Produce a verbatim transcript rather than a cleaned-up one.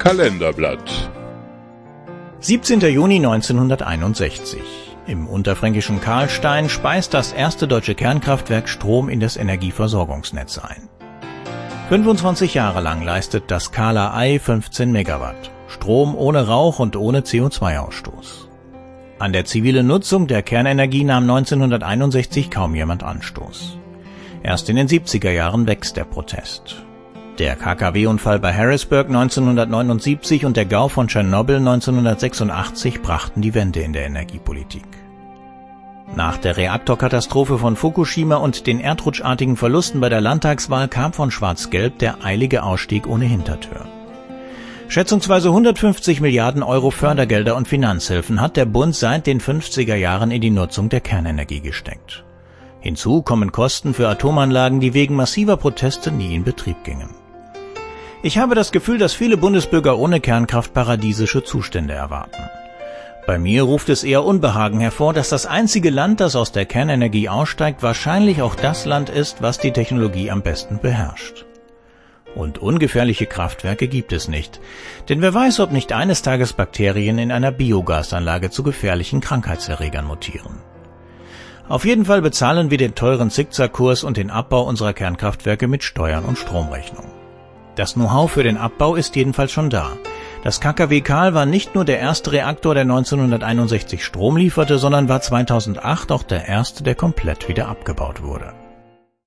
Kalenderblatt. siebzehnter Juni neunzehnhunderteinundsechzig. Im unterfränkischen Karlstein speist das erste deutsche Kernkraftwerk Strom in das Energieversorgungsnetz ein. fünfundzwanzig Jahre lang leistet das Kahler Ei fünfzehn Megawatt. Strom ohne Rauch und ohne C O zwei Ausstoß. An der zivilen Nutzung der Kernenergie nahm neunzehnhunderteinundsechzig kaum jemand Anstoß. Erst in den siebziger Jahren wächst der Protest. Der K K W-Unfall bei Harrisburg neunzehnhundertneunundsiebzig und der Gau von Tschernobyl neunzehnhundertsechsundachtzig brachten die Wende in der Energiepolitik. Nach der Reaktorkatastrophe von Fukushima und den erdrutschartigen Verlusten bei der Landtagswahl kam von Schwarz-Gelb der eilige Ausstieg ohne Hintertür. Schätzungsweise hundertfünfzig Milliarden Euro Fördergelder und Finanzhilfen hat der Bund seit den fünfziger Jahren in die Nutzung der Kernenergie gesteckt. Hinzu kommen Kosten für Atomanlagen, die wegen massiver Proteste nie in Betrieb gingen. Ich habe das Gefühl, dass viele Bundesbürger ohne Kernkraft paradiesische Zustände erwarten. Bei mir ruft es eher Unbehagen hervor, dass das einzige Land, das aus der Kernenergie aussteigt, wahrscheinlich auch das Land ist, was die Technologie am besten beherrscht. Und ungefährliche Kraftwerke gibt es nicht. Denn wer weiß, ob nicht eines Tages Bakterien in einer Biogasanlage zu gefährlichen Krankheitserregern mutieren. Auf jeden Fall bezahlen wir den teuren Zickzackkurs und den Abbau unserer Kernkraftwerke mit Steuern und Stromrechnung. Das Know-how für den Abbau ist jedenfalls schon da. Das K K W Kahl war nicht nur der erste Reaktor, der neunzehnhunderteinundsechzig Strom lieferte, sondern war zweitausendacht auch der erste, der komplett wieder abgebaut wurde.